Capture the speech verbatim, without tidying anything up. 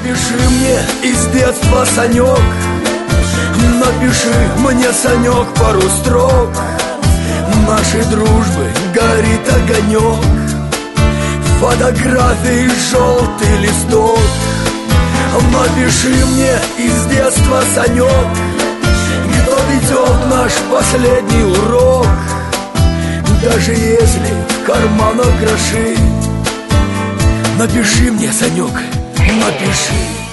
Напиши мне из детства, Санек, напиши мне, Санек, пару строк. Нашей дружбы горит огонек, фотографии желтый листок. Напиши мне из детства, Санек, кто ведет наш последний урок. Даже если в карманах гроши, напиши мне, Санек, напиши.